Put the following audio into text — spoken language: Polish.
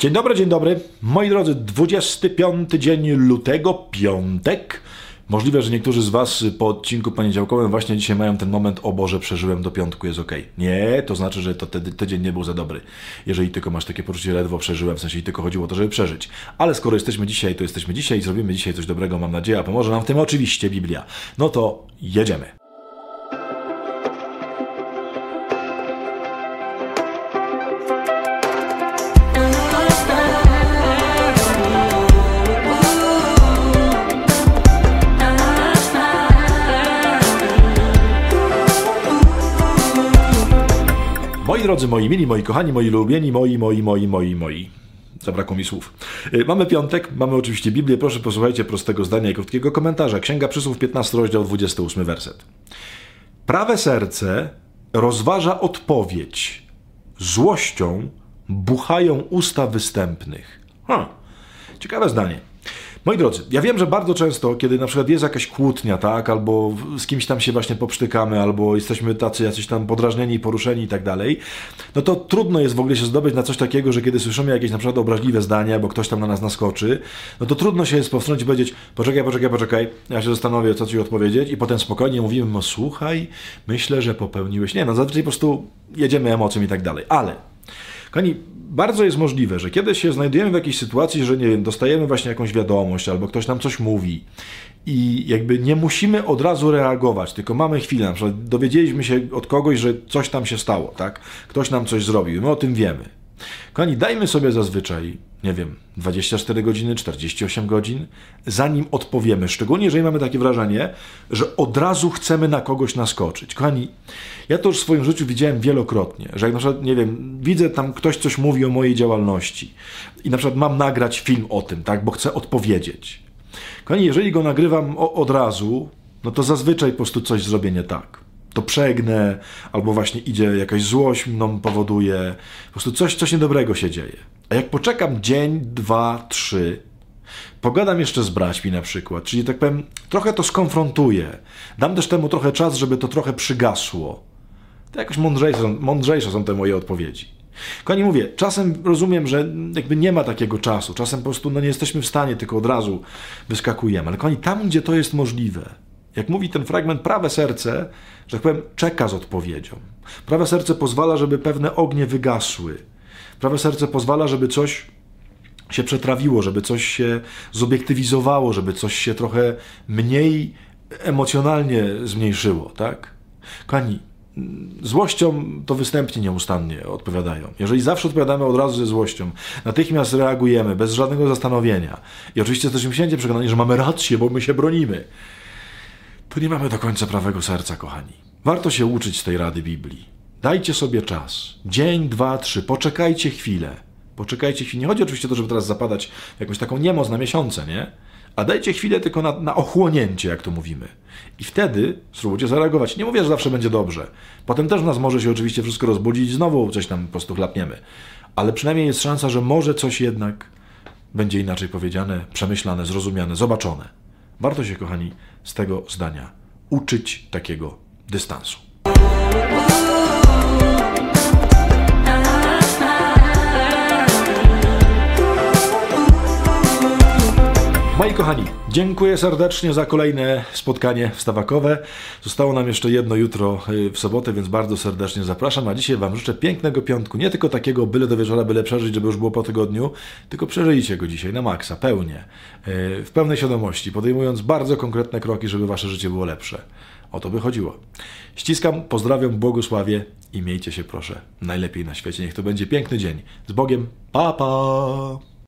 Dzień dobry. Moi drodzy, 25 dzień lutego, piątek. Możliwe, że niektórzy z Was po odcinku poniedziałkowym właśnie dzisiaj mają ten moment: o Boże, przeżyłem, do piątku jest okej. Nie, to znaczy, że ten dzień nie był za dobry. Jeżeli tylko masz takie poczucie, ledwo przeżyłem, w sensie i tylko chodziło o to, żeby przeżyć. Ale skoro jesteśmy dzisiaj, to jesteśmy dzisiaj i zrobimy dzisiaj coś dobrego, mam nadzieję, a pomoże nam w tym oczywiście Biblia. No to jedziemy. Moi drodzy, moi mili, moi kochani, moi ulubieni, moi. Zabrakło mi słów. Mamy piątek, mamy oczywiście Biblię. Proszę posłuchajcie prostego zdania i krótkiego komentarza. Księga Przysłów, 15 rozdział, 28 werset. Prawe serce rozważa odpowiedź. Złością buchają usta występnych. Ciekawe zdanie. Moi drodzy, ja wiem, że bardzo często, kiedy na przykład jest jakaś kłótnia, tak, albo z kimś tam się właśnie poprztykamy, albo jesteśmy tacy jacyś tam podrażnieni, poruszeni i tak dalej, no to trudno jest w ogóle się zdobyć na coś takiego, że kiedy słyszymy jakieś na przykład obraźliwe zdanie, bo ktoś tam na nas naskoczy, no to trudno się jest powstrzymać i powiedzieć: poczekaj, ja się zastanowię, co ci odpowiedzieć, i potem spokojnie mówimy: no słuchaj, myślę, że popełniłeś. Nie, no zazwyczaj po prostu jedziemy emocją i tak dalej, ale kochani, bardzo jest możliwe, że kiedy się znajdujemy w jakiejś sytuacji, że nie wiem, dostajemy właśnie jakąś wiadomość, albo ktoś nam coś mówi i jakby nie musimy od razu reagować, tylko mamy chwilę, na przykład dowiedzieliśmy się od kogoś, że coś tam się stało, tak? Ktoś nam coś zrobił, my o tym wiemy. Kochani, dajmy sobie zazwyczaj, nie wiem, 24 godziny, 48 godzin, zanim odpowiemy. Szczególnie, jeżeli mamy takie wrażenie, że od razu chcemy na kogoś naskoczyć. Kochani, ja to już w swoim życiu widziałem wielokrotnie, że jak na przykład, nie wiem, widzę tam ktoś coś mówi o mojej działalności i na przykład mam nagrać film o tym, tak, bo chcę odpowiedzieć. Kochani, jeżeli go nagrywam od razu, no to zazwyczaj po prostu coś zrobię nie tak. To przegnę, albo właśnie idzie jakaś złość mną powoduje, po prostu coś niedobrego się dzieje. A jak poczekam dzień, 2, 3, pogadam jeszcze z braćmi na przykład, czyli tak powiem, trochę to skonfrontuję, dam też temu trochę czas, żeby to trochę przygasło, to jakoś mądrzejsze są te moje odpowiedzi. Kochani, mówię, czasem rozumiem, że jakby nie ma takiego czasu, czasem po prostu nie jesteśmy w stanie, tylko od razu wyskakujemy, ale kochani, tam gdzie to jest możliwe, jak mówi ten fragment, prawe serce, że tak powiem, czeka z odpowiedzią. Prawe serce pozwala, żeby pewne ognie wygasły. Prawe serce pozwala, żeby coś się przetrawiło, żeby coś się zobiektywizowało, żeby coś się trochę mniej emocjonalnie zmniejszyło, tak? Kochani, złością to występnie nieustannie odpowiadają. Jeżeli zawsze odpowiadamy od razu ze złością, natychmiast reagujemy, bez żadnego zastanowienia i oczywiście jesteśmy święcie przekonani, że mamy rację, bo my się bronimy, to nie mamy do końca prawego serca, kochani. Warto się uczyć z tej rady Biblii. Dajcie sobie czas. Dzień, 2, 3. Poczekajcie chwilę. Nie chodzi oczywiście o to, żeby teraz zapadać w jakąś taką niemoc na miesiące, nie? A dajcie chwilę tylko na ochłonięcie, jak to mówimy. I wtedy spróbujcie zareagować. Nie mówię, że zawsze będzie dobrze. Potem też nas może się oczywiście wszystko rozbudzić i znowu coś tam po prostu chlapniemy. Ale przynajmniej jest szansa, że może coś jednak będzie inaczej powiedziane, przemyślane, zrozumiane, zobaczone. Warto się, kochani, z tego zdania uczyć takiego dystansu. Moi kochani, dziękuję serdecznie za kolejne spotkanie wstawakowe. Zostało nam jeszcze jedno jutro w sobotę, więc bardzo serdecznie zapraszam. A dzisiaj Wam życzę pięknego piątku. Nie tylko takiego byle do wieczora, byle przeżyć, żeby już było po tygodniu, tylko przeżyjcie go dzisiaj na maksa, pełnie, w pełnej świadomości, podejmując bardzo konkretne kroki, żeby Wasze życie było lepsze. O to by chodziło. Ściskam, pozdrawiam, błogosławię i miejcie się proszę najlepiej na świecie. Niech to będzie piękny dzień. Z Bogiem. Pa, pa!